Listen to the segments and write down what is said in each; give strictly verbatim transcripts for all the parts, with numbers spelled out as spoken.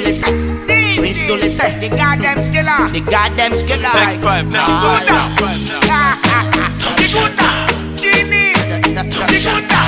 Dolly say, Prince Dolly say, the goddamn skiller, the goddamn skiller. Take five now. Chigunda, Chigunda, Genie, Chigunda.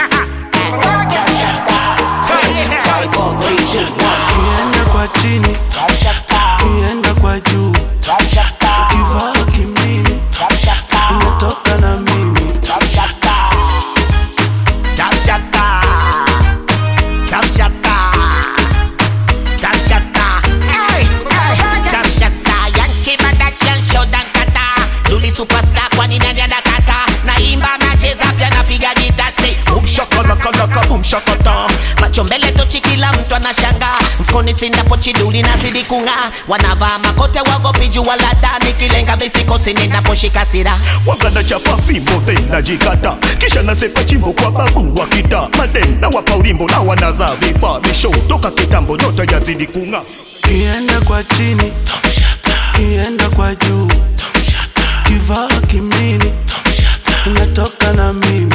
Five, four, three, two, one. Kienda kwa chini, kienda kwa juu, ukivaa kimini, umetoka na mimi. Top shaka, top shaka, top shaka, top shaka, hey, hey, top shaka. Yankee production show dankata, Dully superstar kwa nini nani anakata? Naimba nacheza pia napiga gitaa say boom shaka laka laka boom shaka ta. Macho mbele tochi kila mtu anashanga, mfukoni sina pochi Dully nazidi kung'aa. Wanavaa makote wagopi jua la ndani, kilenga misiko sini naposhika sira. Wagana chapa fimbo tena jikata, kisha nasepa chimbo kwa babu wakita. Madem na wapa ulimbo na wanaza vifaa bisho toka kitambo nyota yazidi kunga. Kienda kwa chini, kienda kwa juu, kivaa kimini, umetoka na mimi.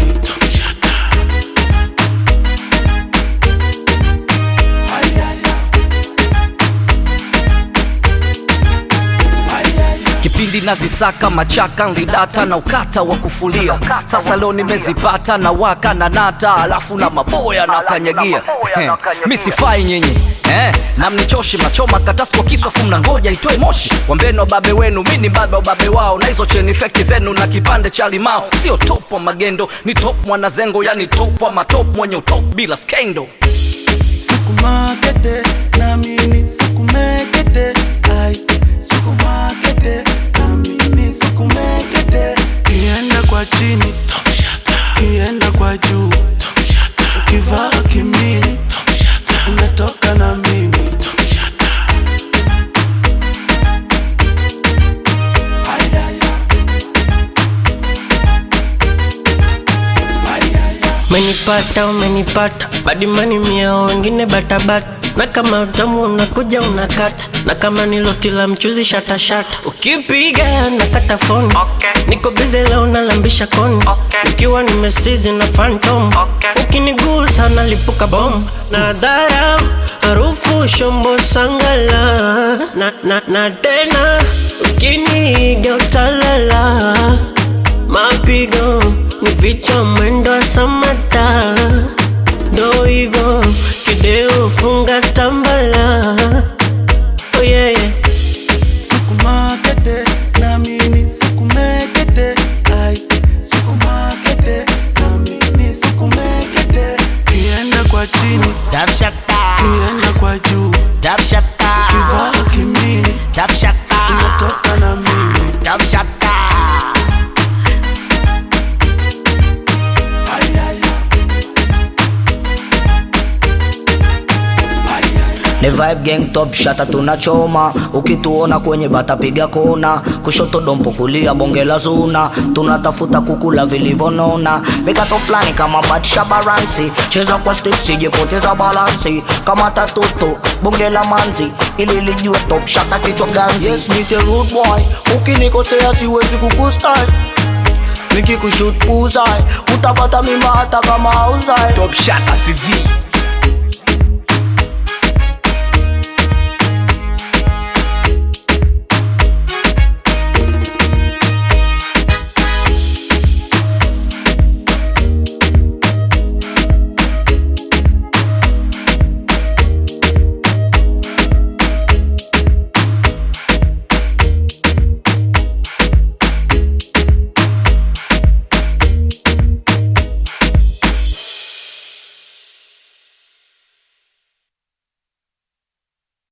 Kipindi nazisaka machaka nlidata na ukata wa kufulia. Sasa leo nimezipata na waka na nata, alafu na maboya na kanyagia. Mi sifai nyinyi eh, na mnichoshi machoma kataspo kiswa fumna ngoja itoe moshi. Wambeno babe wenu, mini babe wa babe wao, na hizo cheni feki zenu na kipande cha limao. Sio top wa magendo, ni top mwana zengo, yani top wa matop mwenye utop bila skendo. Sukumakete na mimi sukumekete, ai sukumakete na mimi sukumekete. Kienda kwa chini, kienda kwa juu, ukivaa kimini, umetoka na mimi. Umenipata, umenipata, badi mani mia wengine bata bata. Na kama utamu unakuja unakata, na kama ni lost la mchuzi shata shata. Ukipiga nakata phone, okay. Niko busy leo nalambisha koni, okay. Nikiwa nimesizi na phantom, okay. Ukinigusa nalipuka bomb. Na dharau, harufu shombo sangala. Na, na, na tena, ukiniga utalala. Mapigo ni vichwa mwendo samata. Do hivyo kideo funga tambala. Oh yeah, yeah. Sukumakete na mimi sukumekete, ai sukumakete na mimi sukumekete. Kienda kwa chini, Top shaka, kienda kwa juu, top shaka, kivaa kimini, top shaka, umetoka na mimi. top shaka. The Vibe Gang top shata tunachoma, ukituona kwenye bata piga kona. Kushoto dompo kulia bonge la zuna, tunatafuta kukula vilivonona. Mikato flani kama batisha baransi, cheza kwa step sijepoteza balansi. Kama tatuto bonge la manzi, ili lijue top shata kichwa ganzi. Yes me the rude boy, ukinikosea siwezi kukustyle. Niki kushoot puzai, utapata mimba hata kama hauzai. Top shata C V